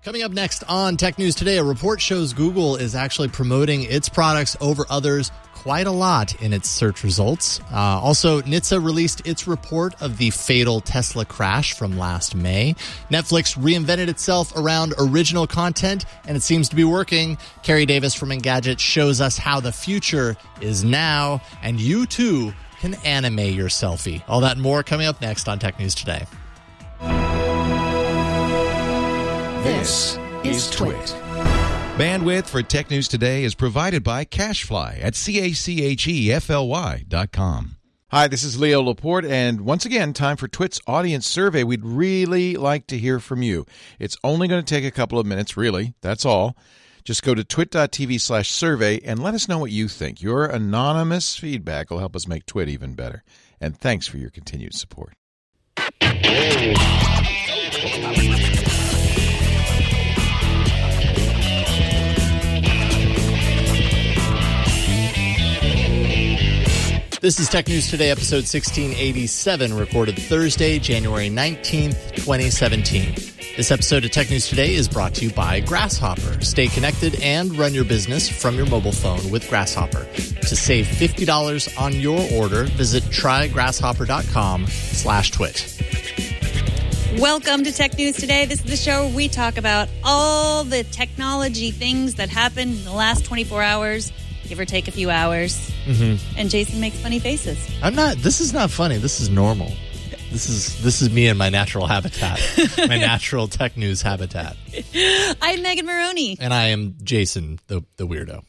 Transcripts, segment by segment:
Coming up next on Tech News Today, a report shows Google is actually promoting its products over others quite a lot in its search results. Also, NHTSA released its report of the fatal Tesla crash from last May. Netflix reinvented itself around original content, and it seems to be working. Carrie Davis from Engadget shows us how the future is now, and you too can animate your selfie. All that and more coming up next on Tech News Today. This is Twit. Bandwidth for Tech News Today is provided by CacheFly at CACHEFLY.com. Hi, this is Leo Laporte, and once again, time for Twit's audience survey. We'd really like to hear from you. It's only going to take a couple of minutes, really. That's all. Just go to twit.tv/survey and let us know what you think. Your anonymous feedback will help us make Twit even better. And thanks for your continued support. This is Tech News Today, episode 1687, recorded Thursday, January 19th, 2017. This episode of Tech News Today is brought to you by Grasshopper. Stay connected and run your business from your mobile phone with Grasshopper. To save $50 on your order, visit trygrasshopper.com/twit. Welcome to Tech News Today. This is the show where we talk about all the technology things that happened in the last 24 hours. Give or take a few hours. Mm-hmm. And Jason makes funny faces. This is not funny. This is normal. This is me in my natural habitat. My natural tech news habitat. I'm Megan Maroney. And I am Jason, the weirdo.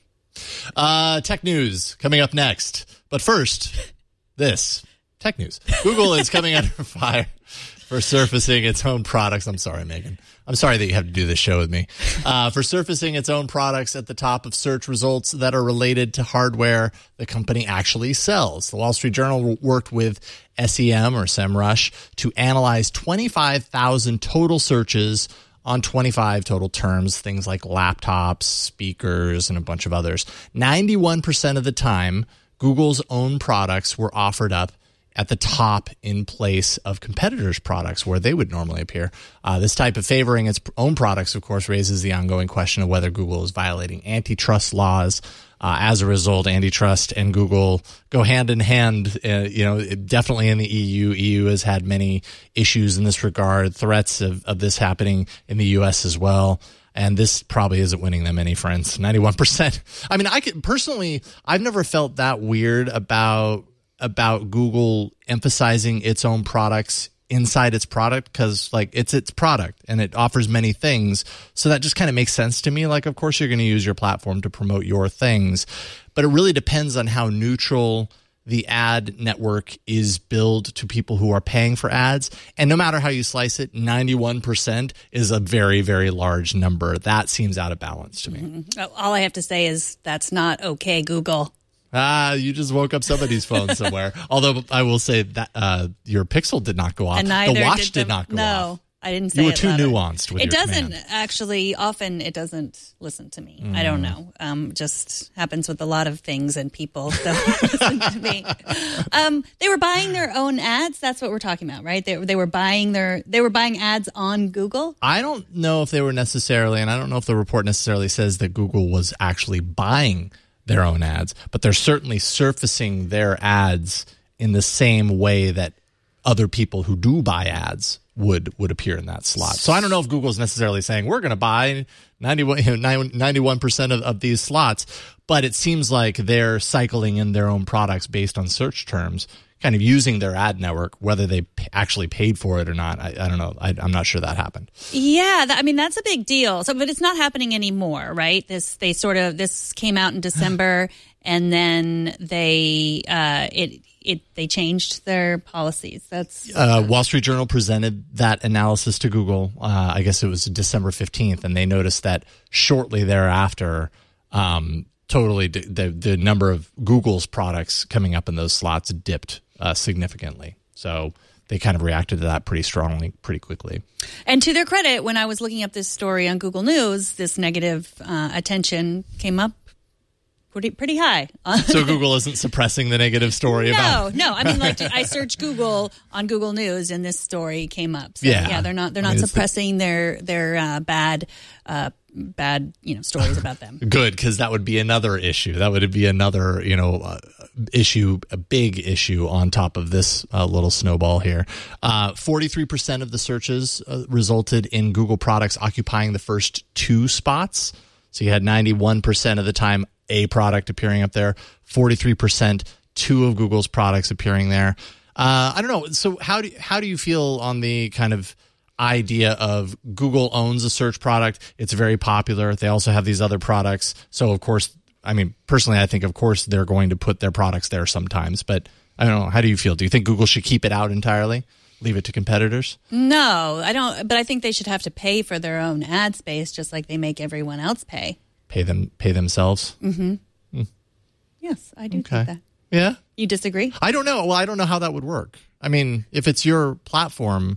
Tech news coming up next. But first, this. Tech news. Google is coming under fire for surfacing its own products. I'm sorry, Megan. I'm sorry that you have to do this show with me. For surfacing its own products at the top of search results that are related to hardware the company actually sells. The Wall Street Journal worked with SEM or SEMrush to analyze 25,000 total searches on 25 total terms, things like laptops, speakers, and a bunch of others. 91% of the time, Google's own products were offered up at the top in place of competitors' products where they would normally appear. This type of favoring its own products, of course, raises the ongoing question of whether Google is violating antitrust laws. As a result, antitrust and Google go hand in hand, definitely in the EU. EU has had many issues in this regard, threats of this happening in the U.S. as well. And this probably isn't winning them any friends. 91%. I mean, I've never felt that weird about Google emphasizing its own products inside its product, because it's its product and it offers many things. So that just kind of makes sense to me. Like, of course, you're going to use your platform to promote your things, but it really depends on how neutral the ad network is billed to people who are paying for ads. And no matter how you slice it, 91% is a very, very large number. That seems out of balance to me. Mm-hmm. All I have to say is that's not okay, Google. You just woke up somebody's phone somewhere. Although I will say that your Pixel did not go off. And the watch did not go off. No, I didn't say it. You were too louder. nuanced with it your doesn't command. actually. Often it doesn't listen to me. I don't know. Just happens with a lot of things and people don't listen to me. They were buying their own ads. That's what we're talking about, right? They were buying ads on Google. I don't know if they were necessarily, and I don't know if the report necessarily says that Google was actually buying their own ads, but they're certainly surfacing their ads in the same way that other people who do buy ads would appear in that slot. So I don't know if Google's necessarily saying we're going to buy 91% of these slots, but it seems like they're cycling in their own products based on search terms, kind of using their ad network, whether they actually paid for it or not. I don't know. I'm not sure that happened. Yeah, that's a big deal. So, but it's not happening anymore, right? This came out in December, and then they changed their policies. That's Wall Street Journal presented that analysis to Google. I guess it was December 15th, and they noticed that shortly thereafter, totally the number of Google's products coming up in those slots dipped significantly. So they kind of reacted to that pretty strongly, pretty quickly. And to their credit, when I was looking up this story on Google News, this negative attention came up pretty high. So Google isn't suppressing the negative story about. No. I mean, like I searched Google on Google News, and this story came up. So, Yeah. they're not suppressing their bad stories about them. Good, because that would be another issue. That would be another issue, a big issue on top of this little snowball here. 43% of the searches resulted in Google products occupying the first 2 spots. So you had 91% of the time a product appearing up there, 43% 2 of Google's products appearing there. I don't know. So how do you feel on the kind of idea of Google owns a search product? It's very popular. They also have these other products. So of course, I mean, personally, I think of course they're going to put their products there sometimes. But I don't know. How do you feel? Do you think Google should keep it out entirely? Leave it to competitors? No, I don't. But I think they should have to pay for their own ad space, just like they make everyone else pay. Pay themselves? Mm-hmm. Yes, I do think that. Yeah? You disagree? I don't know. Well, I don't know how that would work. I mean, if it's your platform,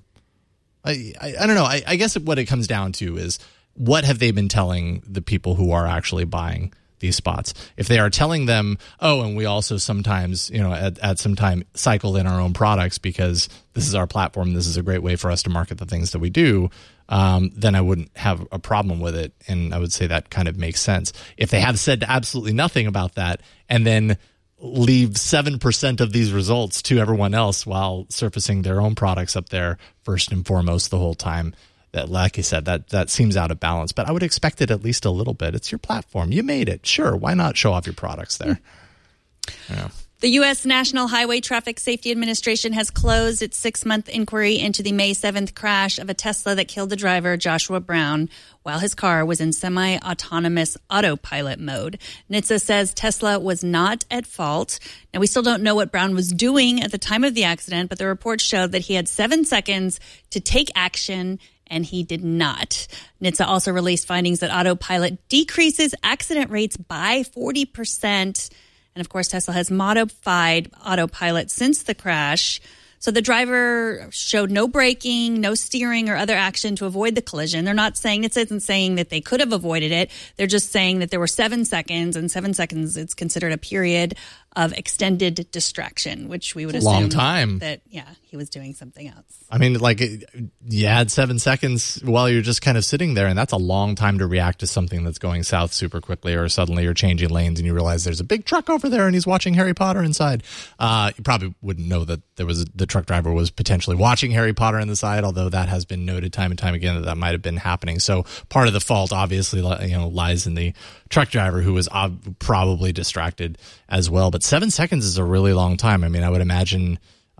I don't know. I guess what it comes down to is what have they been telling the people who are actually buying these spots? If they are telling them, and we also sometimes, at some time cycle in our own products because this is our platform, this is a great way for us to market the things that we do, then I wouldn't have a problem with it. And I would say that kind of makes sense. If they have said absolutely nothing about that and then leave 7% of these results to everyone else while surfacing their own products up there first and foremost the whole time, that, like I said, that seems out of balance. But I would expect it at least a little bit. It's your platform. You made it. Sure. Why not show off your products there? Yeah. The U.S. National Highway Traffic Safety Administration has closed its 6-month inquiry into the May 7th crash of a Tesla that killed the driver, Joshua Brown, while his car was in semi-autonomous autopilot mode. NHTSA says Tesla was not at fault. Now, we still don't know what Brown was doing at the time of the accident, but the report showed that he had 7 seconds to take action, and he did not. NHTSA also released findings that autopilot decreases accident rates by 40%. And of course, Tesla has modified autopilot since the crash. So the driver showed no braking, no steering or other action to avoid the collision. They're not saying, it isn't saying that they could have avoided it. They're just saying that there were 7 seconds, and 7 seconds, it's considered a period of extended distraction, which we would assume long time. That, he was doing something else. I mean, like, you had 7 seconds while you're just kind of sitting there, and that's a long time to react to something that's going south super quickly, or suddenly you're changing lanes and you realize there's a big truck over there and he's watching Harry Potter inside. You probably wouldn't know that the truck driver was potentially watching Harry Potter in the side, although that has been noted time and time again that might have been happening. So part of the fault obviously lies in the truck driver, who was probably distracted as well. But 7 seconds is a really long time. I mean, I would imagine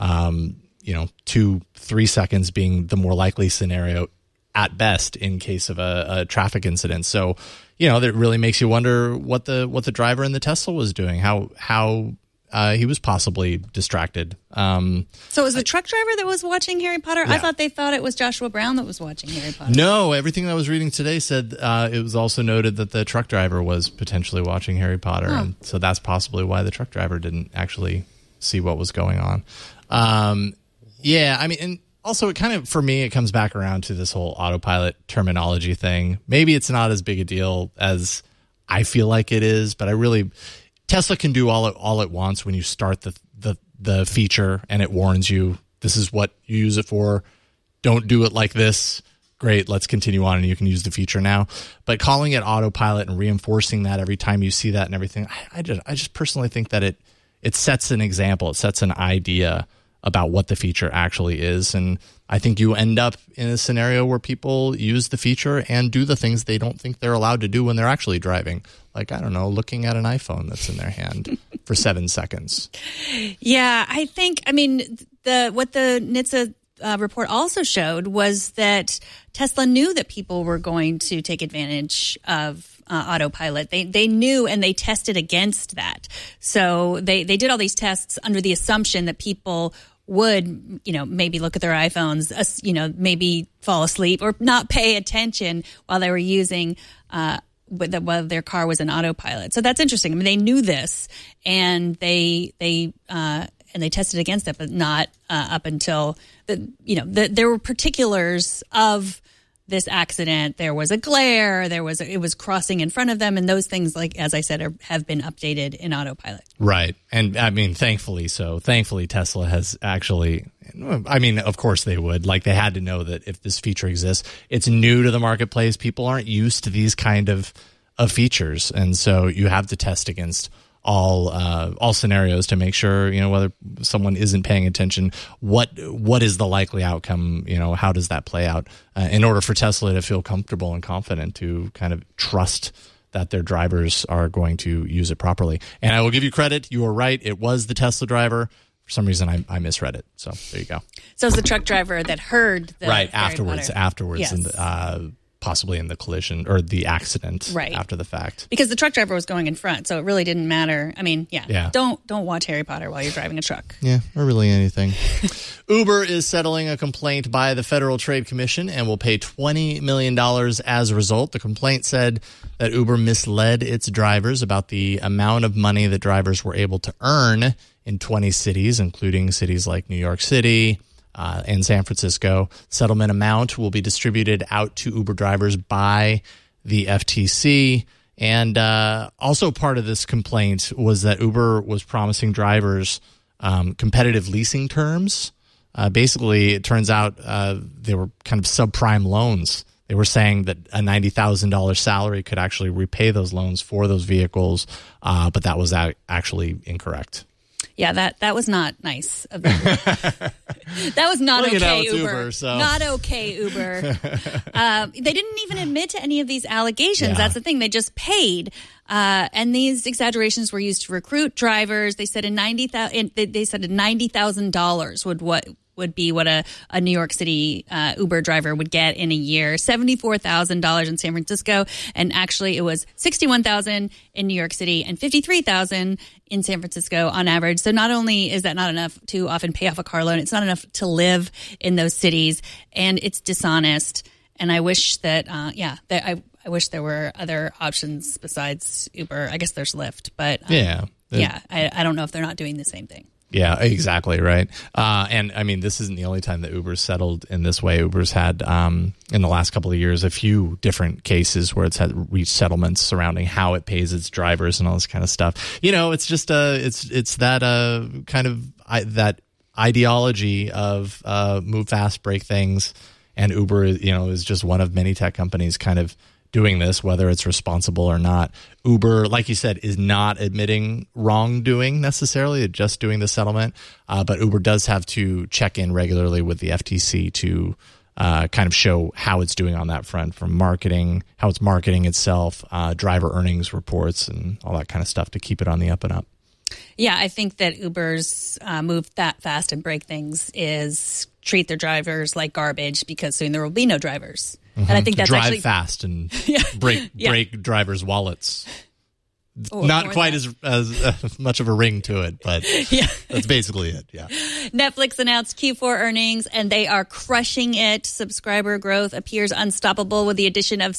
2-3 seconds being the more likely scenario at best in case of a traffic incident. So, that really makes you wonder what the driver in the Tesla was doing, how he was possibly distracted. So it was the truck driver that was watching Harry Potter? Yeah. I thought they thought it was Joshua Brown that was watching Harry Potter. No, everything I was reading today said it was also noted that the truck driver was potentially watching Harry Potter. Oh. And so that's possibly why the truck driver didn't actually see what was going on. Yeah, I mean, and also it kind of, for me, it comes back around to this whole autopilot terminology thing. Maybe it's not as big a deal as I feel like it is, but Tesla can do all it wants when you start the feature and it warns you, this is what you use it for. Don't do it like this. Great, let's continue on and you can use the feature now. But calling it autopilot and reinforcing that every time you see that and everything, I just personally think that it sets an example. It sets an idea about what the feature actually is. And I think you end up in a scenario where people use the feature and do the things they don't think they're allowed to do when they're actually driving. Like, I don't know, looking at an iPhone that's in their hand for 7 seconds. Yeah, I think, what the NHTSA report also showed was that Tesla knew that people were going to take advantage of autopilot. They knew, and they tested against that. So they did all these tests under the assumption that people would, maybe look at their iPhones, maybe fall asleep or not pay attention while they were using while their car was in autopilot. So that's interesting. I mean, they knew this, and they tested against it, but not up until there were particulars of this accident, there was a glare, it was crossing in front of them, and those things, like as I said, have been updated in autopilot. Right. And I mean, thankfully so. Thankfully, Tesla has actually, I mean, of course they would. Like, they had to know that if this feature exists, it's new to the marketplace. People aren't used to these kind of features. And so you have to test against all scenarios to make sure, whether someone isn't paying attention, what is the likely outcome, how does that play out, in order for Tesla to feel comfortable and confident to kind of trust that their drivers are going to use it properly. And I will give you credit. You were right. It was the Tesla driver. For some reason, I misread it. So there you go. So it's the truck driver that heard the right Harry afterwards, Yes. and possibly in the collision or the accident right after the fact. Because the truck driver was going in front, so it really didn't matter. I mean, yeah. Don't watch Harry Potter while you're driving a truck. Yeah, or really anything. Uber is settling a complaint by the Federal Trade Commission and will pay $20 million as a result. The complaint said that Uber misled its drivers about the amount of money that drivers were able to earn in 20 cities, including cities like New York City, and San Francisco. Settlement amount will be distributed out to Uber drivers by the FTC. And also part of this complaint was that Uber was promising drivers competitive leasing terms. Basically, it turns out they were kind of subprime loans. They were saying that a $90,000 salary could actually repay those loans for those vehicles, but that was actually incorrect. Yeah, that was not nice of them. That was not okay, Uber. So. Not okay, Uber. They didn't even admit to any of these allegations. Yeah. That's the thing. They just paid. And these exaggerations were used to recruit drivers. They said $90,000 would be what a New York City Uber driver would get in a year, $74,000 in San Francisco, and actually it was $61,000 in New York City and $53,000 in San Francisco on average. So not only is that not enough to often pay off a car loan, it's not enough to live in those cities, and it's dishonest. And I wish that, I wish there were other options besides Uber. I guess there's Lyft, but I don't know if they're not doing the same thing. Yeah, exactly right. And I mean, this isn't the only time that Uber's settled in this way. Uber's had, in the last couple of years, a few different cases where it's had reached settlements surrounding how it pays its drivers and all this kind of stuff. It's just it's that kind of that ideology of move fast, break things, and Uber, is just one of many tech companies kind of doing this, whether it's responsible or not. Uber, like you said, is not admitting wrongdoing necessarily, it's just doing the settlement. But Uber does have to check in regularly with the FTC to kind of show how it's doing on that front, from marketing, how it's marketing itself, driver earnings reports, and all that kind of stuff to keep it on the up and up. Yeah, I think that Uber's move that fast and break things is treat their drivers like garbage, because soon there will be no drivers. Mm-hmm. And I think that's drive actually fast and break drivers' wallets. Not quite as much of a ring to it, but that's basically it. Yeah. Netflix announced Q4 earnings, and they are crushing it. Subscriber growth appears unstoppable with the addition of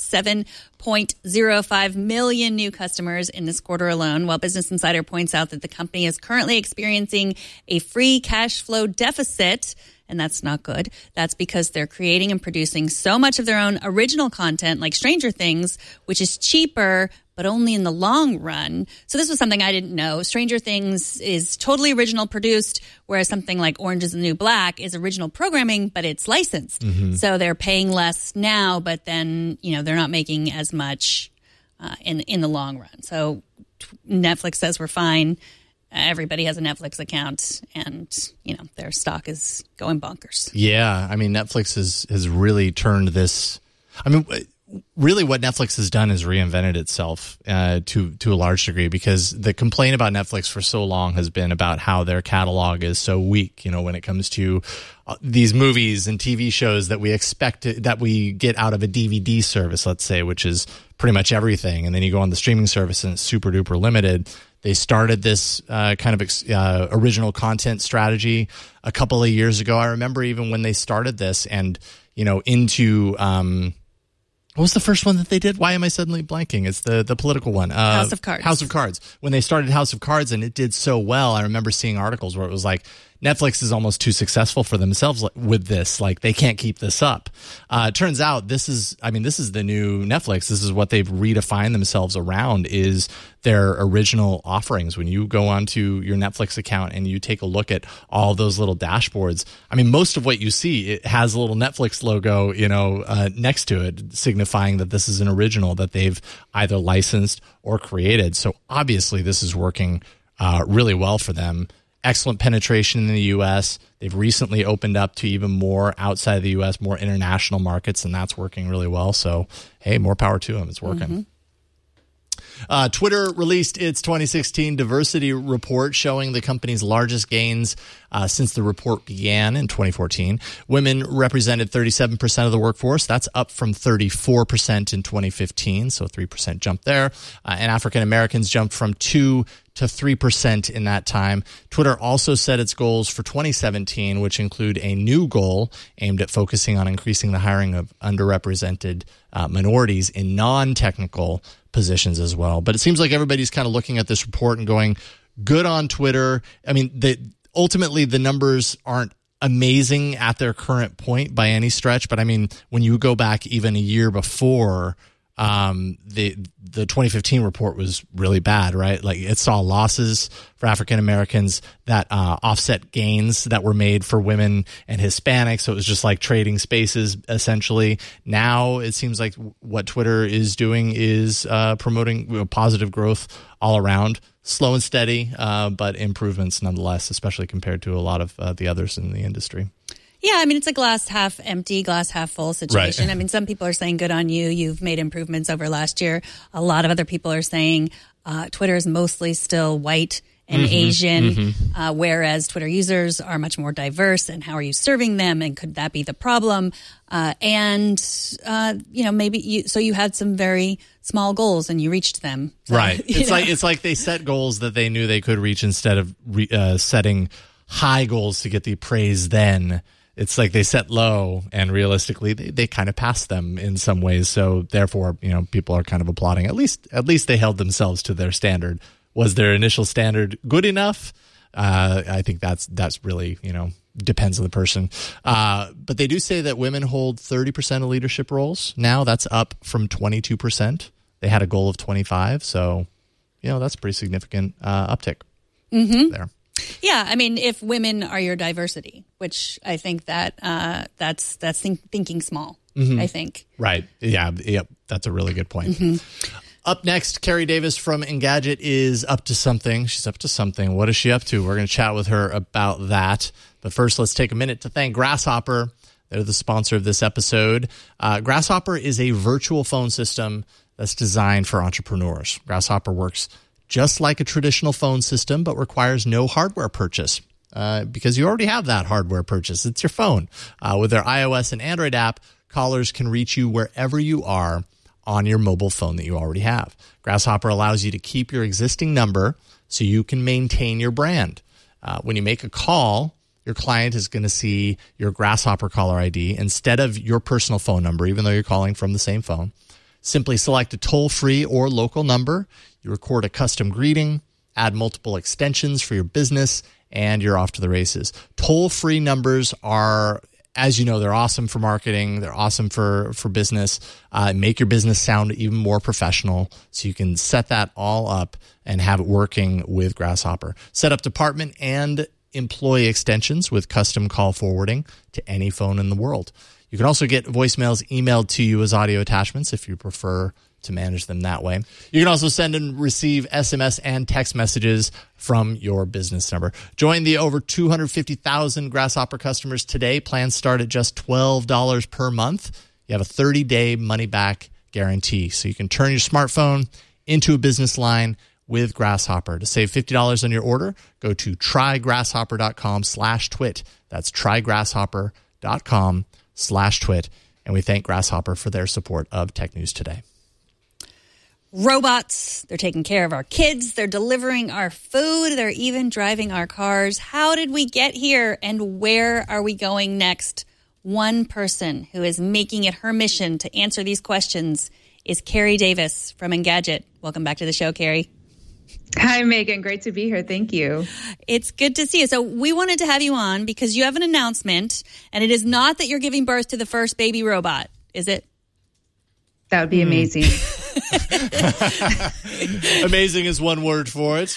7.05 million new customers in this quarter alone, while Business Insider points out that the company is currently experiencing a free cash flow deficit. And that's not good. That's because they're creating and producing so much of their own original content, like Stranger Things, which is cheaper, but only in the long run. So this was something I didn't know. Stranger Things is totally original produced, whereas something like Orange is the New Black is original programming, but it's licensed. Mm-hmm. So they're paying less now, but then, they're not making as much in the long run. So Netflix says we're fine. Everybody has a Netflix account, and their stock is going bonkers. Yeah, I mean, Netflix has really turned this. I mean, really, what Netflix has done is reinvented itself to a large degree, because the complaint about Netflix for so long has been about how their catalog is so weak. When it comes to these movies and TV shows that we expect that we get out of a DVD service, let's say, which is pretty much everything, and then you go on the streaming service and it's super duper limited. They started this kind of original content strategy a couple of years ago. I remember even when they started this, and into what was the first one that they did? Why am I suddenly blanking? It's the political one. House of Cards. House of Cards. When they started House of Cards and it did so well, I remember seeing articles where it was like Netflix is almost too successful for themselves with this. Like, they can't keep this up. It turns out this is the new Netflix. This is what they've redefined themselves around, is their original offerings. When you go onto your Netflix account and you take a look at all those little dashboards, I mean, most of what you see, it has a little Netflix logo, next to it, signifying that this is an original that they've either licensed or created. So obviously this is working really well for them. Excellent penetration in the U.S. They've recently opened up to even more outside of the U.S., more international markets, and that's working really well. So, hey, more power to them. It's working. Twitter released its 2016 diversity report showing the company's largest gains since the report began in 2014. Women represented 37% of the workforce. That's up from 34% in 2015, so a 3% jump there. And African Americans jumped from 2 to 3% in that time. Twitter also set its goals for 2017, which include a new goal aimed at focusing on increasing the hiring of underrepresented minorities in non-technical positions as well. But it seems like everybody's kind of looking at this report and going, good on Twitter. I mean, ultimately the numbers aren't amazing at their current point by any stretch. But I mean, when you go back even a year before, the 2015 report was really bad, right? Like, it saw losses for African Americans that offset gains that were made for women and Hispanics. So it was just like trading spaces, essentially. Now it seems like what Twitter is doing is promoting positive growth all around. Slow and steady, but improvements nonetheless, especially compared to a lot of the others in the industry. Yeah, I mean, it's a glass half empty, glass half full situation. Right. I mean, some people are saying, good on you. You've made improvements over last year. A lot of other people are saying Twitter is mostly still white and Asian, whereas Twitter users are much more diverse. And how are you serving them? And could that be the problem? Maybe so you had some very small goals and you reached them. So, right. It's like they set goals that they knew they could reach instead of setting high goals to get the praise then. It's like they set low, and realistically, they kind of passed them in some ways. So therefore, people are kind of applauding. At least they held themselves to their standard. Was their initial standard good enough? I think that's really, depends on the person. But they do say that women hold 30% of leadership roles now. That's up from 22%. They had a goal of 25. So, that's a pretty significant uptick there. Yeah, I mean, if women are your diversity, which I think that that's thinking small, I think. Right. Yeah. Yep. That's a really good point. Up next, Carrie Davis from Engadget is up to something. She's up to something. What is she up to? We're going to chat with her about that. But first, let's take a minute to thank Grasshopper. They're the sponsor of this episode. Grasshopper is a virtual phone system that's designed for entrepreneurs. Grasshopper works just like a traditional phone system, but requires no hardware purchase because you already have that hardware purchase. It's your phone. With their iOS and Android app, callers can reach you wherever you are on your mobile phone that you already have. Grasshopper allows you to keep your existing number so you can maintain your brand. When you make a call, your client is going to see your Grasshopper caller ID instead of your personal phone number, even though you're calling from the same phone. Simply select a toll-free or local number. You record a custom greeting, add multiple extensions for your business, and you're off to the races. Toll-free numbers are, as you know, they're awesome for marketing. They're awesome for business. Make your business sound even more professional, so you can set that all up and have it working with Grasshopper. Set up department and employee extensions with custom call forwarding to any phone in the world. You can also get voicemails emailed to you as audio attachments if you prefer to manage them that way. You can also send and receive SMS and text messages from your business number. Join the over 250,000 Grasshopper customers today. Plans start at just $12 per month. You have a 30-day money-back guarantee, so you can turn your smartphone into a business line with Grasshopper. To save $50 on your order, go to trygrasshopper.com/twit. That's trygrasshopper.com/twit. And we thank Grasshopper for their support of Tech News Today. Robots, they're taking care of our kids, they're delivering our food, they're even driving our cars. How did we get here, and where are we going next? One person who is making it her mission to answer these questions is Carrie Davis from Engadget. Welcome back to the show, Carrie. Hi, Megan. Great to be here. Thank you. It's good to see you. So we wanted to have you on because you have an announcement, and it is not that you're giving birth to the first baby robot, is it? That would be amazing. Amazing is one word for it.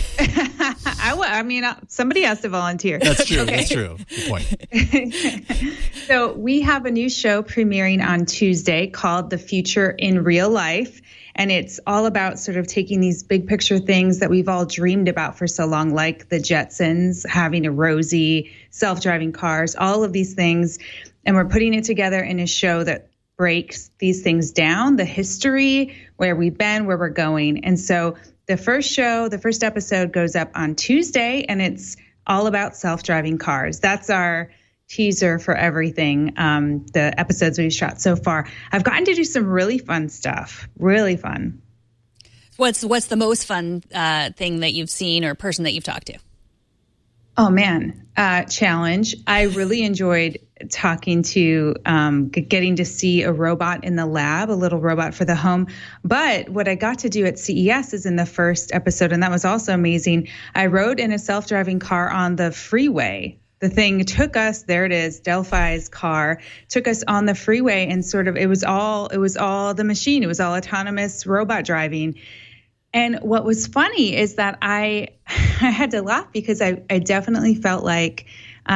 Somebody has to volunteer. That's true. Okay. That's true. Good point. So we have a new show premiering on Tuesday called The Future in Real Life. And it's all about sort of taking these big picture things that we've all dreamed about for so long, like the Jetsons, having a Rosie, self-driving cars, all of these things. And we're putting it together in a show that breaks these things down, the history, where we've been, where we're going. And so the first episode goes up on Tuesday, and it's all about self-driving cars. That's our teaser for everything, the episodes we've shot so far. I've gotten to do some really fun stuff, really fun. What's the most fun thing that you've seen or person that you've talked to? Oh, man, challenge. I really enjoyed talking to, getting to see a robot in the lab, a little robot for the home. But what I got to do at CES is in the first episode, and that was also amazing. I rode in a self-driving car on the freeway. The thing took us, there it is, Delphi's car, took us on the freeway, and sort of, it was all the machine. It was all autonomous robot driving. And what was funny is that I had to laugh because I definitely felt like,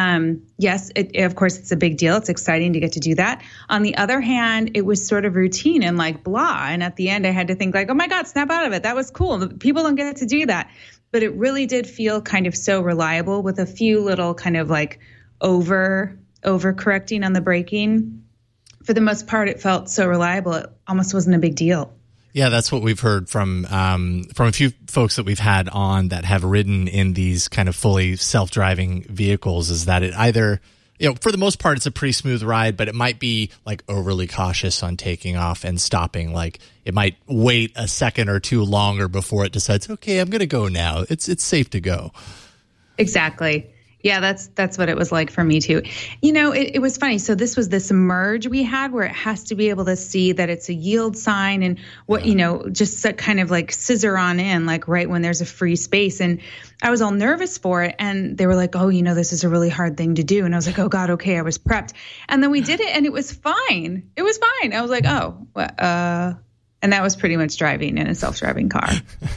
yes, of course, it's a big deal. It's exciting to get to do that. On the other hand, it was sort of routine and like blah. And at the end, I had to think like, oh my God, snap out of it. That was cool. People don't get to do that. But it really did feel kind of so reliable with a few little kind of like over correcting on the braking. For the most part, it felt so reliable. It almost wasn't a big deal. Yeah, that's what we've heard from a few folks that we've had on that have ridden in these kind of fully self-driving vehicles, is that it either, for the most part, it's a pretty smooth ride, but it might be like overly cautious on taking off and stopping. Like it might wait a second or two longer before it decides, okay, I'm going to go now. It's safe to go. Exactly. Yeah, that's what it was like for me too. It was funny. So this was this merge we had where it has to be able to see that it's a yield sign and what, just kind of like scissor on in, like right when there's a free space. And I was all nervous for it. And they were like, oh, this is a really hard thing to do. And I was like, oh God, okay, I was prepped. And then we did it and it was fine. It was fine. I was like, and that was pretty much driving in a self-driving car.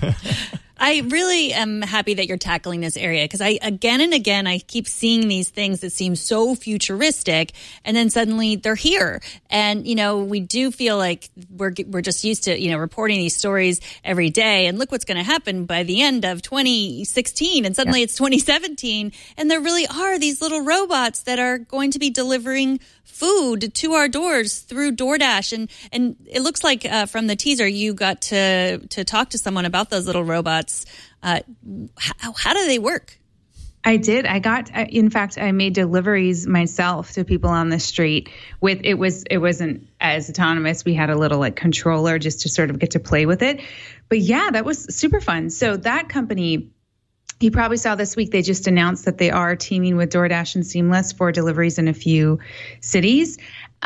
I really am happy that you're tackling this area because again and again, I keep seeing these things that seem so futuristic and then suddenly they're here. And, we do feel like we're just used to, reporting these stories every day. And look what's going to happen by the end of 2016. And suddenly it's 2017. And there really are these little robots that are going to be delivering food to our doors through DoorDash. And it looks like from the teaser, you got to talk to someone about those little robots. How do they work? I did. In fact, I made deliveries myself to people on the street it wasn't as autonomous. We had a little like controller just to sort of get to play with it. But yeah, that was super fun. So that company, you probably saw this week, they just announced that they are teaming with DoorDash and Seamless for deliveries in a few cities.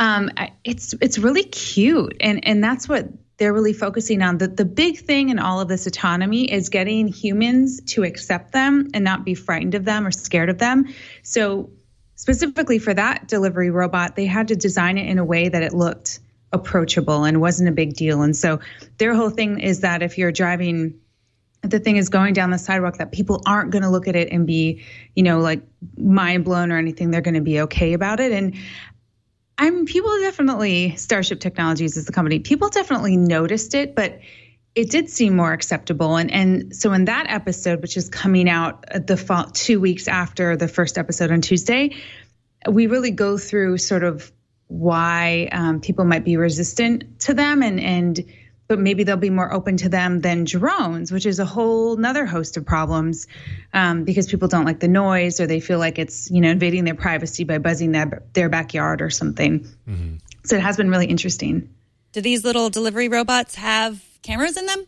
It's really cute. And that's what they're really focusing on. The big thing in all of this autonomy is getting humans to accept them and not be frightened of them or scared of them. So specifically for that delivery robot, they had to design it in a way that it looked approachable and wasn't a big deal. And so their whole thing is that if you're driving, the thing is going down the sidewalk, that people aren't going to look at it and be, like mind blown or anything. They're going to be okay about it. And people definitely, Starship Technologies is the company, people definitely noticed it, but it did seem more acceptable. And so in that episode, which is coming out the fall, 2 weeks after the first episode on Tuesday, we really go through sort of why people might be resistant to them but maybe they'll be more open to them than drones, which is a whole nother host of problems because people don't like the noise or they feel like it's, invading their privacy by buzzing their backyard or something. Mm-hmm. So it has been really interesting. Do these little delivery robots have cameras in them?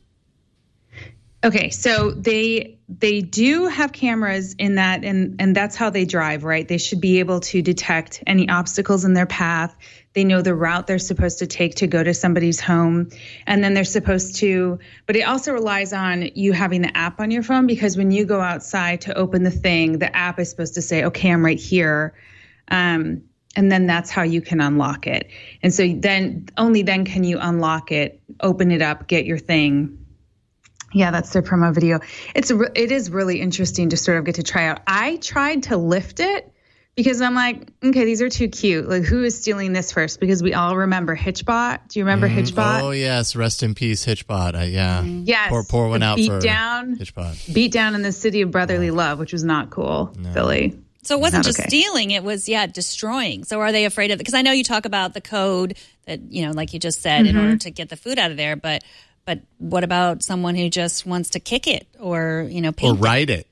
Okay, so they do have cameras in that, and that's how they drive, right? They should be able to detect any obstacles in their path. They know the route they're supposed to take to go to somebody's home. And then they're supposed to, but it also relies on you having the app on your phone, because when you go outside to open the thing, the app is supposed to say, okay, I'm right here. And then that's how you can unlock it. And so then only then can you unlock it, open it up, get your thing. Yeah, that's their promo video. It is really interesting to sort of get to try out. I tried to lift it because I'm like, okay, these are too cute. Like, who is stealing this first? Because we all remember Hitchbot. Do you remember Hitchbot? Oh, yes. Rest in peace, Hitchbot. Yeah. Yes. Pour one out for down, Hitchbot. Beat down in the city of brotherly love, which was not cool, Billy. So it wasn't just stealing, it was, destroying. So are they afraid of it? Because I know you talk about the code that, like you just said, in order to get the food out of there. But what about someone who just wants to kick it or, paint or ride it?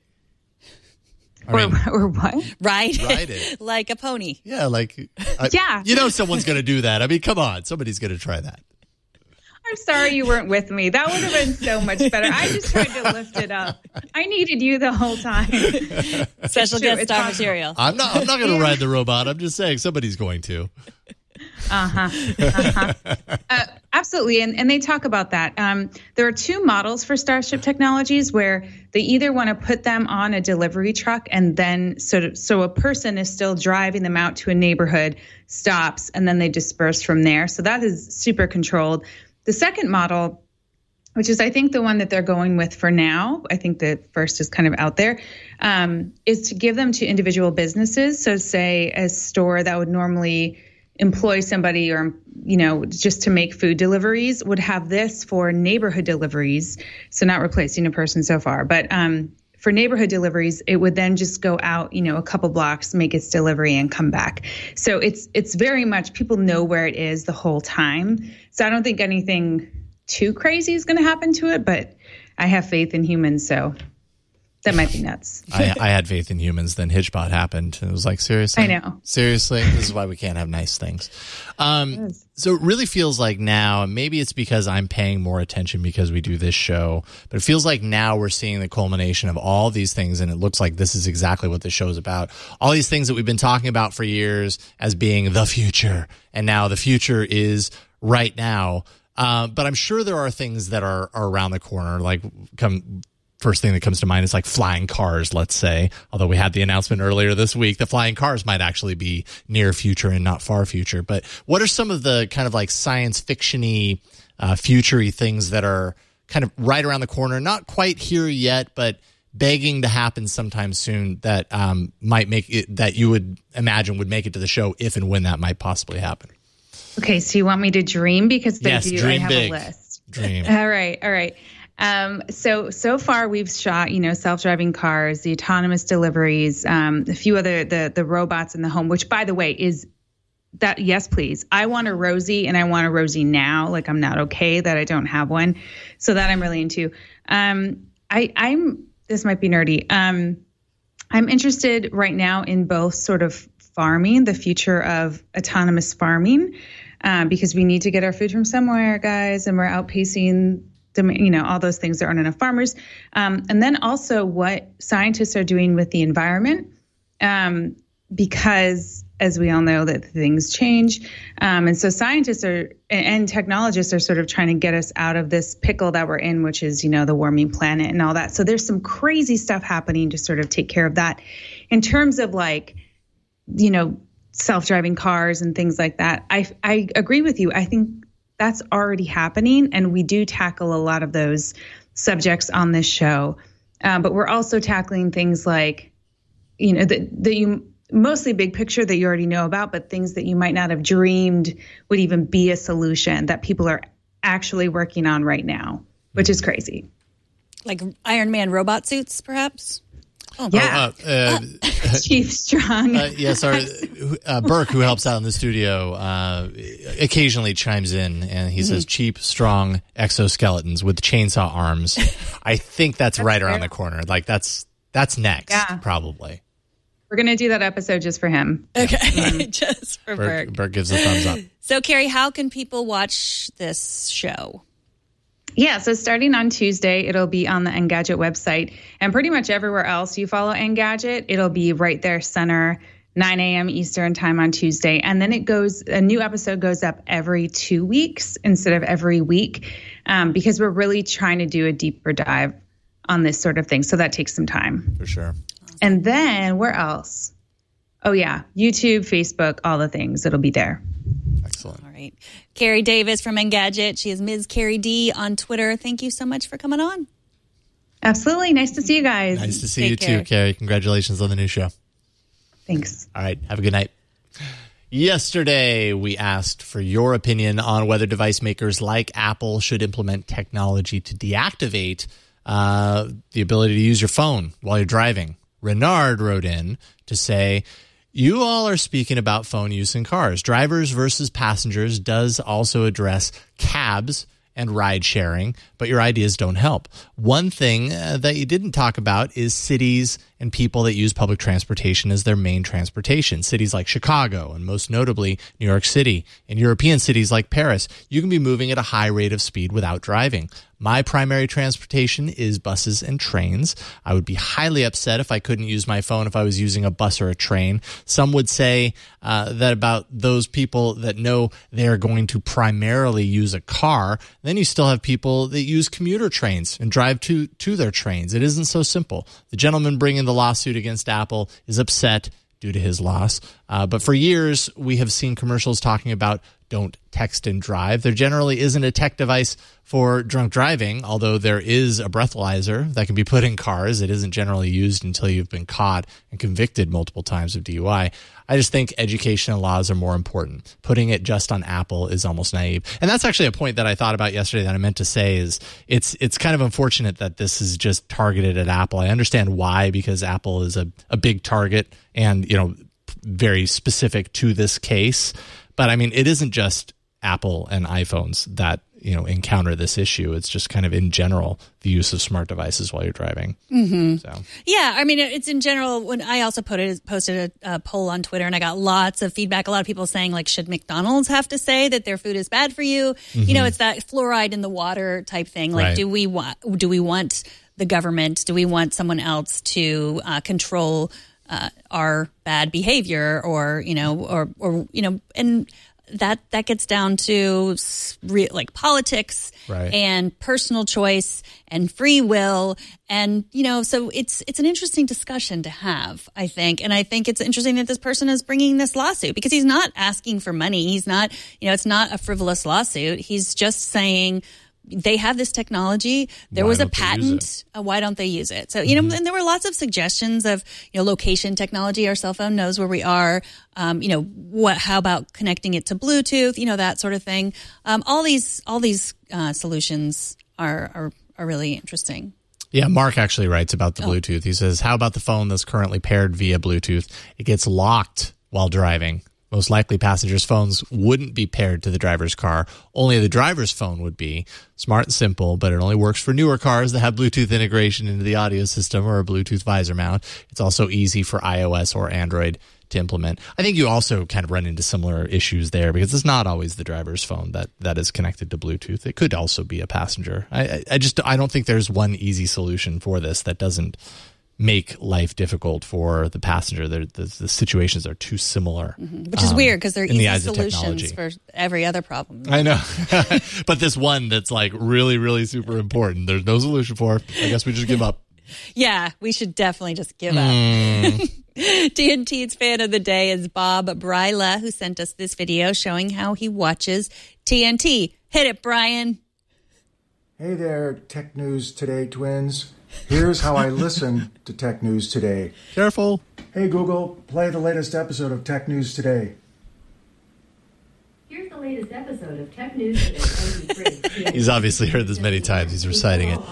Or what? Ride it. Like a pony. Yeah, like... yeah. Someone's going to do that. I mean, come on. Somebody's going to try that. I'm sorry you weren't with me. That would have been so much better. I just tried to lift it up. I needed you the whole time. Special guest star material. I'm not going to ride the robot. I'm just saying somebody's going to. Absolutely. And they talk about that. There are two models for Starship Technologies where they either want to put them on a delivery truck and then so a person is still driving them out to a neighborhood, stops, and then they disperse from there. So that is super controlled. The second model, which is I think the one that they're going with for now, I think the first is kind of out there, is to give them to individual businesses. So say a store that would normally employ somebody or, just to make food deliveries would have this for neighborhood deliveries. So not replacing a person so far, but for neighborhood deliveries, it would then just go out, a couple blocks, make its delivery and come back. So it's very much people know where it is the whole time. So I don't think anything too crazy is going to happen to it, but I have faith in humans. So that might be nuts. I had faith in humans. Then Hitchbot happened. And it was like, seriously? I know. Seriously? This is why we can't have nice things. So it really feels like now, maybe it's because I'm paying more attention because we do this show, but it feels like now we're seeing the culmination of all these things, and it looks like this is exactly what the show is about. All these things that we've been talking about for years as being the future, and now the future is right now. But I'm sure there are things that are around the corner, like first thing that comes to mind is like flying cars, let's say, although we had the announcement earlier this week that flying cars might actually be near future and not far future. But what are some of the kind of like science fiction-y, future-y things that are kind of right around the corner, not quite here yet, but begging to happen sometime soon that might make it, that you would imagine would make it to the show if and when that might possibly happen? Okay, so you want me to dream? Because they do. Dream I have big. A list. Dream. All right. So far we've shot, self-driving cars, the autonomous deliveries, a few other, the robots in the home, which by the way is that, yes, please. I want a Rosie and I want a Rosie now. Like I'm not okay that I don't have one. So that I'm really into. This might be nerdy. I'm interested right now in both sort of farming, the future of autonomous farming, because we need to get our food from somewhere, guys, and we're outpacing all those things. There aren't enough farmers. And then also what scientists are doing with the environment, because as we all know that things change. And so scientists and technologists are sort of trying to get us out of this pickle that we're in, which is, the warming planet and all that. So there's some crazy stuff happening to sort of take care of that. In terms of self-driving cars and things like that, I agree with you. I think that's already happening, and we do tackle a lot of those subjects on this show. But we're also tackling things like, that you mostly big picture that you already know about, but things that you might not have dreamed would even be a solution that people are actually working on right now, which is crazy. Like Iron Man robot suits, perhaps? Oh, yeah. Chief Strong. Burke, who helps out in the studio, occasionally chimes in, and he says cheap, strong exoskeletons with chainsaw arms. I think that's right around the corner. Like that's next, probably. We're going to do that episode just for him. Okay. Just for Burke. Burke gives a thumbs up. So, Carrie, how can people watch this show? Yeah, so starting on Tuesday, it'll be on the Engadget website, and pretty much everywhere else you follow Engadget, it'll be right there center 9 a.m. Eastern time on Tuesday. And then a new episode goes up every 2 weeks instead of every week, because we're really trying to do a deeper dive on this sort of thing. So that takes some time. For sure. And then where else? Oh, yeah. YouTube, Facebook, all the things. It'll be there. Excellent. All right. Carrie Davis from Engadget. She is Ms. Carrie D on Twitter. Thank you so much for coming on. Absolutely. Nice to see you guys. Nice to see Take you care. too, Carrie. Congratulations on the new show. Thanks. All right. Have a good night. Yesterday, we asked for your opinion on whether device makers like Apple should implement technology to deactivate the ability to use your phone while you're driving. Renard wrote in to say, you all are speaking about phone use in cars. Drivers versus passengers does also address cabs and ride sharing, but your ideas don't help. One thing that you didn't talk about is cities and people that use public transportation as their main transportation. Cities like Chicago and most notably New York City and European cities like Paris, you can be moving at a high rate of speed without driving. My primary transportation is buses and trains. I would be highly upset if I couldn't use my phone if I was using a bus or a train. Some would say that about those people that know they're going to primarily use a car. Then you still have people that use commuter trains and drive to their trains. It isn't so simple. The gentleman bringing the lawsuit against Apple is upset due to his loss. But for years, we have seen commercials talking about don't text and drive. There generally isn't a tech device for drunk driving, although there is a breathalyzer that can be put in cars. It isn't generally used until you've been caught and convicted multiple times of DUI. I just think education and laws are more important. Putting it just on Apple is almost naive. And that's actually a point that I thought about yesterday that I meant to say is it's kind of unfortunate that this is just targeted at Apple. I understand why, because Apple is a big target and, very specific to this case. But I mean, it isn't just Apple and iPhones that, encounter this issue. It's just kind of in general, the use of smart devices while you're driving. Mm-hmm. So. Yeah. I mean, it's in general. When I also posted a poll on Twitter and I got lots of feedback. A lot of people saying, like, should McDonald's have to say that their food is bad for you? Mm-hmm. It's that fluoride in the water type thing. Like, right. do we want the government? Do we want someone else to control our bad behavior, or and that gets down to like politics, right, and personal choice and free will, and so it's an interesting discussion to have, I think. And I think it's interesting that this person is bringing this lawsuit because he's not asking for money. He's not, it's not a frivolous lawsuit. He's just saying, they have this technology. There was a patent. Why don't they use it? So, and there were lots of suggestions of, location technology. Our cell phone knows where we are. How about connecting it to Bluetooth? That sort of thing. All these solutions are really interesting. Yeah, Mark actually writes about the Bluetooth. He says, how about the phone that's currently paired via Bluetooth? It gets locked while driving. Most likely passengers' phones wouldn't be paired to the driver's car. Only the driver's phone would be. Smart and simple, but it only works for newer cars that have Bluetooth integration into the audio system or a Bluetooth visor mount. It's also easy for iOS or Android to implement. I think you also kind of run into similar issues there because it's not always the driver's phone that is connected to Bluetooth. It could also be a passenger. I don't think there's one easy solution for this that doesn't make life difficult for the passenger. The situations are too similar. Mm-hmm. Which is weird because they're easy technology. solutions for every other problem. I know. But this one that's like really, really super important, there's no solution for. I guess we just give up. Yeah, we should definitely just give up. TNT's fan of the day is Bob Bryla, who sent us this video showing how he watches TNT. Hit it, Brian. Hey there, Tech News Today twins. Here's how I listen to Tech News Today. Careful. Hey Google, play the latest episode of Tech News Today. Here's the latest episode of Tech News Today. He's obviously heard this many times. He's reciting it.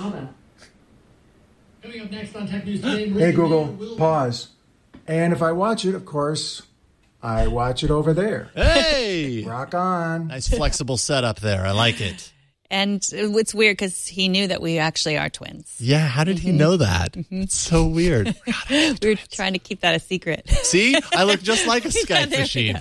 Coming up next on Tech News Today. Hey Google, pause. And if I watch it, of course, I watch it over there. Hey! Rock on. Nice flexible setup there. I like it. And it's weird because he knew that we actually are twins. Yeah, how did he know that? It's so weird. We were trying to keep that a secret. See? I look just like a Skype machine.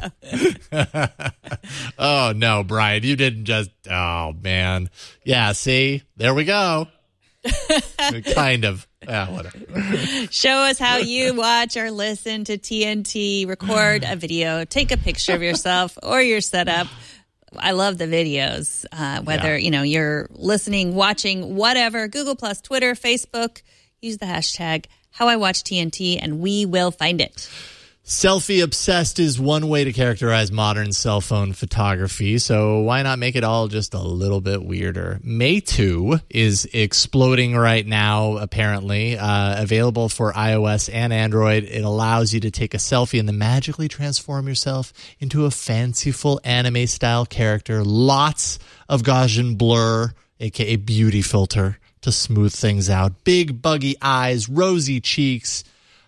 Oh, no, Brian. You didn't just... Oh, man. Yeah, see? There we go. Kind of. Yeah, whatever. Show us how you watch or listen to TNT. Record a video. Take a picture of yourself or your setup. I love the videos, whether you're listening, watching, whatever. Google+, Twitter, Facebook. Use the hashtag HowIWatchTNT, and we will find it. Selfie obsessed is one way to characterize modern cell phone photography, so why not make it all just a little bit weirder? Meitu is exploding right now, apparently. Available for iOS and Android. It allows you to take a selfie and then magically transform yourself into a fanciful anime-style character. Lots of Gaussian blur, aka beauty filter, to smooth things out. Big, buggy eyes, rosy cheeks.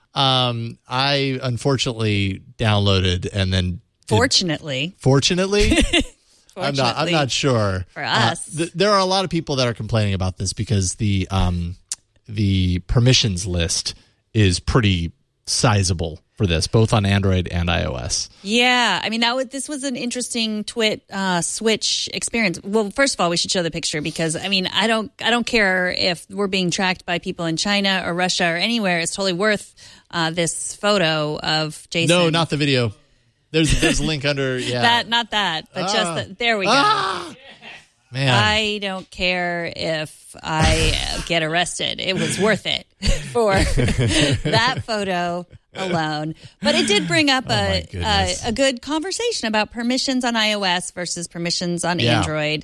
I unfortunately downloaded and then Fortunately, I'm not sure. For us, there are a lot of people that are complaining about this because the permissions list is pretty sizable for this, both on Android and iOS. Yeah, I mean this was an interesting Twit switch experience. Well, first of all, we should show the picture because I mean I don't care if we're being tracked by people in China or Russia or anywhere. It's totally worth this photo of Jason. No, not the video. There's a link under. Yeah, not that, but just there we go. Man. I don't care if I get arrested. It was worth it for that photo alone. But it did bring up a good conversation about permissions on iOS versus permissions on Android.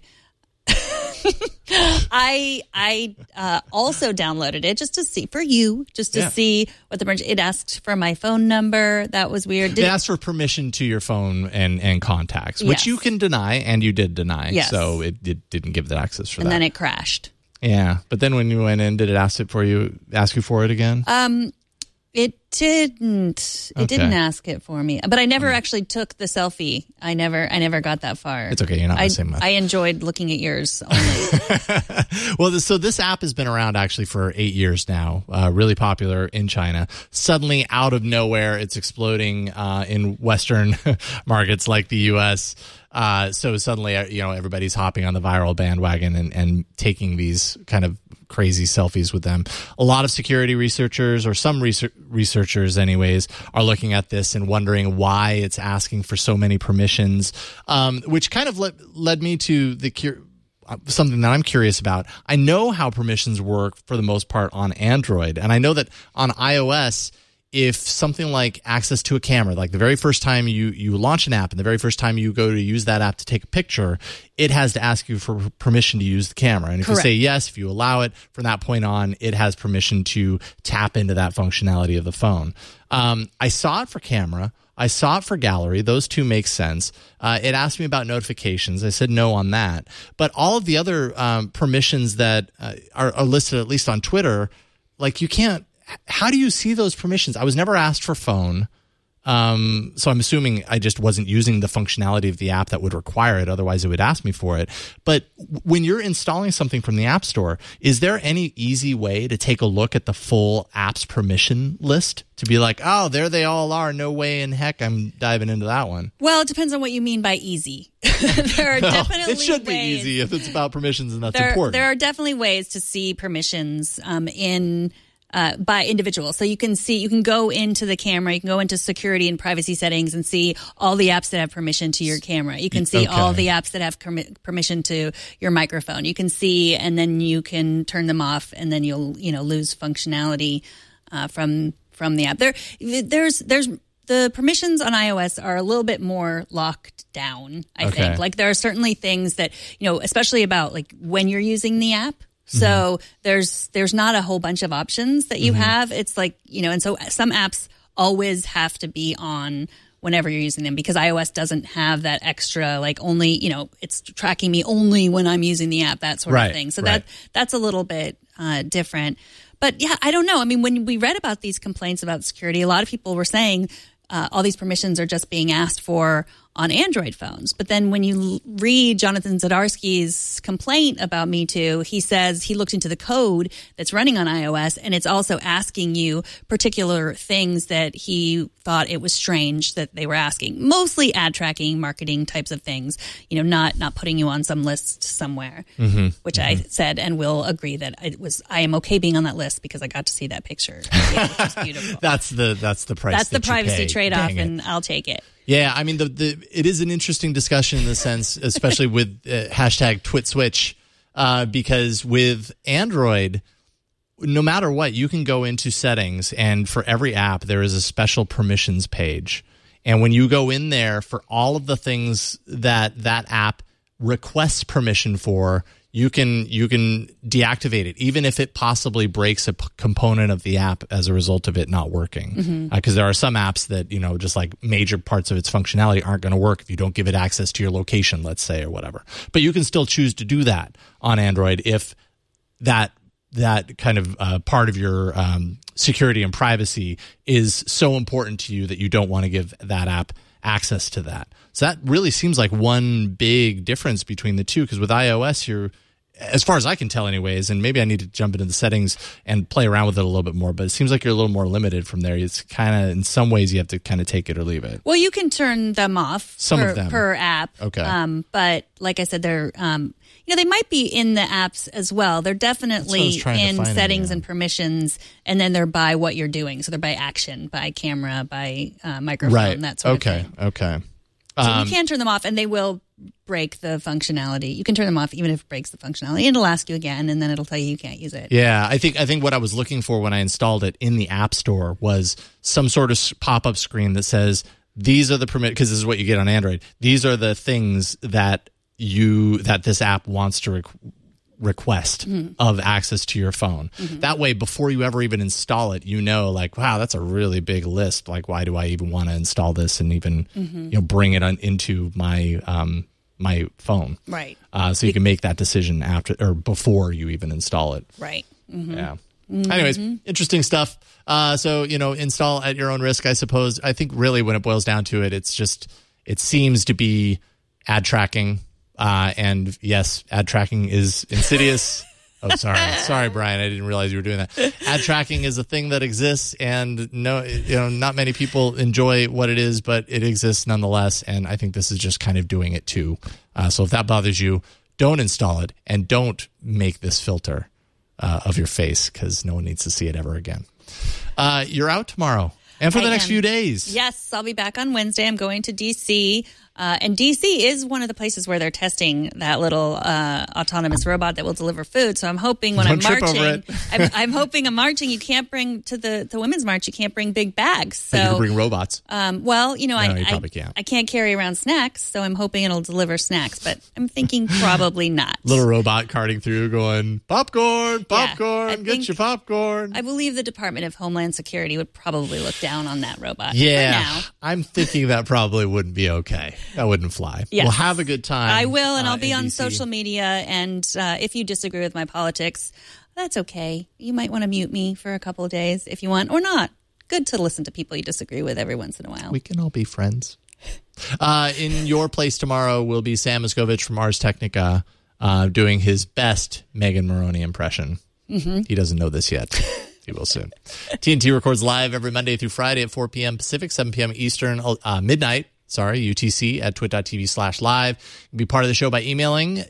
I also downloaded it just to see see what the permission. It asked for my phone number. That was weird. It asked for permission to your phone and contacts, which you can deny, and you did deny. Yes. So it didn't give that access for that. And then it crashed. Yeah, but then when you went in, did it ask you for it again? It didn't. It didn't ask it for me. But I never actually took the selfie. I never got that far. It's okay. You're not missing much. I enjoyed looking at yours only. Well, so this app has been around actually for 8 years now. Really popular in China. Suddenly, out of nowhere, it's exploding in Western markets like the U.S. So suddenly, everybody's hopping on the viral bandwagon and taking these kind of crazy selfies with them. A lot of security researchers, or some researchers anyways, are looking at this and wondering why it's asking for so many permissions, which kind of led me to something that I'm curious about. I know how permissions work for the most part on Android, and I know that on iOS, if something like access to a camera, like the very first time you launch an app and the very first time you go to use that app to take a picture, it has to ask you for permission to use the camera. And if you say yes, if you allow it, from that point on, it has permission to tap into that functionality of the phone. I saw it for camera. I saw it for gallery. Those two make sense. It asked me about notifications. I said no on that. But all of the other permissions that are listed, at least on Twitter, like you can't. How do you see those permissions? I was never asked for phone. So I'm assuming I just wasn't using the functionality of the app that would require it. Otherwise, it would ask me for it. But when you're installing something from the App Store, is there any easy way to take a look at the full app's permission list to be like, oh, there they all are. No way in heck I'm diving into that one? Well, it depends on what you mean by easy. There are definitely it should be easy if it's about permissions and that's important. There are definitely ways to see permissions by individual. So you can go into the camera, you can go into security and privacy settings and see all the apps that have permission to your camera. You can see all the apps that have permission to your microphone. You can see, and then you can turn them off, and then you'll lose functionality from the app. There's the permissions on iOS are a little bit more locked down, I think. Like there are certainly things that, especially about like when you're using the app. So there's not a whole bunch of options that you have. It's like, and so some apps always have to be on whenever you're using them because iOS doesn't have that extra, like only, it's tracking me only when I'm using the app, that sort of thing. So that's a little bit different. But yeah, I don't know. I mean, when we read about these complaints about security, a lot of people were saying all these permissions are just being asked for on Android phones. But then when you read Jonathan Zdarsky's complaint about Me Too, he says he looked into the code that's running on iOS, and it's also asking you particular things that he thought it was strange that they were asking. Mostly ad tracking, marketing types of things, not putting you on some list somewhere, which I said and will agree that I am okay being on that list because I got to see that picture, which is beautiful. That's the price. That's the that you privacy pay. trade-off, Dang it. and I'll take it. Yeah, I mean, it is an interesting discussion in the sense, especially with hashtag TwitSwitch, because with Android, no matter what, you can go into settings, and for every app, there is a special permissions page. And when you go in there for all of the things that app requests permission for, you can deactivate it, even if it possibly breaks a component of the app as a result of it not working. Because there are some apps that, just like major parts of its functionality aren't going to work if you don't give it access to your location, let's say, or whatever. But you can still choose to do that on Android if that kind of part of your security and privacy is so important to you that you don't want to give that app access to that. So that really seems like one big difference between the two, because with iOS, you're, as far as I can tell anyways, and maybe I need to jump into the settings and play around with it a little bit more, but it seems like you're a little more limited from there. It's kind of, in some ways, you have to kind of take it or leave it. Well, you can turn them off per app. Okay. But like I said, they're they might be in the apps as well. They're definitely in settings and permissions, and then they're by what you're doing. So they're by action, by camera, by microphone, that sort of thing. Okay. So you can turn them off, and they will break the functionality. You can turn them off even if it breaks the functionality. It'll ask you again, and then it'll tell you can't use it. Yeah, I think what I was looking for when I installed it in the App Store was some sort of pop-up screen that says, these are the because this is what you get on Android. These are the things that this app wants to request of access to your phone. That way, before you ever even install it, like, wow, that's a really big list. Like, why do I even want to install this and even bring it into my my phone? Right. So you can make that decision after or before you even install it. Right. Yeah. Anyways, interesting stuff. So install at your own risk, I suppose. I think really when it boils down to it, it seems to be ad tracking. And yes, ad tracking is insidious. Oh, sorry, Brian. I didn't realize you were doing that. Ad tracking is a thing that exists, and not many people enjoy what it is, but it exists nonetheless. And I think this is just kind of doing it too. So if that bothers you, don't install it, and don't make this filter of your face, because no one needs to see it ever again. You're out tomorrow and for the next few days. Yes, I'll be back on Wednesday. I'm going to DC. And DC is one of the places where they're testing that little autonomous robot that will deliver food. So I'm hoping when I'm hoping I'm marching, you can't bring to the Women's March, you can't bring big bags. So you can bring robots. you probably can't. I can't carry around snacks, so I'm hoping it'll deliver snacks, but I'm thinking probably not. Little robot carting through going, popcorn, get your popcorn. I believe the Department of Homeland Security would probably look down on that robot. Yeah, I'm thinking that probably wouldn't be okay. That wouldn't fly. Yes. Well, have a good time. I will, and I'll be on DC. social media. And if you disagree with my politics, that's okay. You might want to mute me for a couple of days if you want, or not. Good to listen to people you disagree with every once in a while. We can all be friends. In your place tomorrow will be Sam Miskovich from Ars Technica doing his best Megan Maroney impression. He doesn't know this yet. He will soon. TNT records live every Monday through Friday at 4 p.m. Pacific, 7 p.m. Eastern, midnight. UTC at twit.tv/live. You can be part of the show by emailing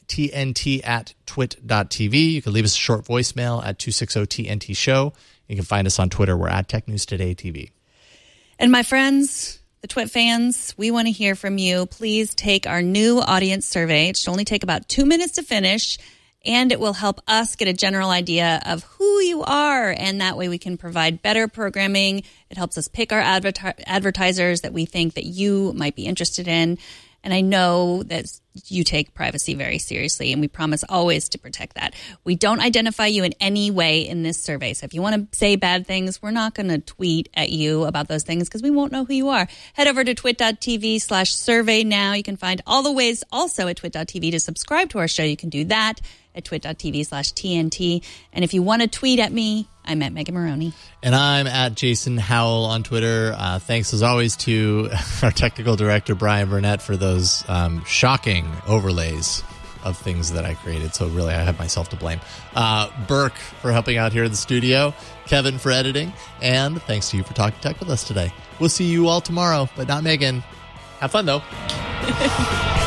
tnt@twit.tv. You can leave us a short voicemail at 260-TNT-SHOW. You can find us on Twitter. We're at Tech News Today TV. And my friends, the Twit fans, we want to hear from you. Please take our new audience survey. It should only take about 2 minutes to finish, and it will help us get a general idea of who you are, and that way we can provide better programming. It helps us pick our advertisers that we think that you might be interested in. And I know that you take privacy very seriously, and we promise always to protect that. We don't identify you in any way in this survey. So if you want to say bad things, we're not going to tweet at you about those things because we won't know who you are. Head over to twit.tv/survey now. You can find all the ways also at twit.tv to subscribe to our show. You can do that at twit.tv/TNT. And if you want to tweet at me, I'm at Megan Maroney. And I'm at Jason Howell on Twitter. Thanks, as always, to our technical director, Brian Burnett, for those shocking overlays of things that I created. So really, I have myself to blame. Burke for helping out here in the studio. Kevin for editing. And thanks to you for talking tech with us today. We'll see you all tomorrow, but not Megan. Have fun, though.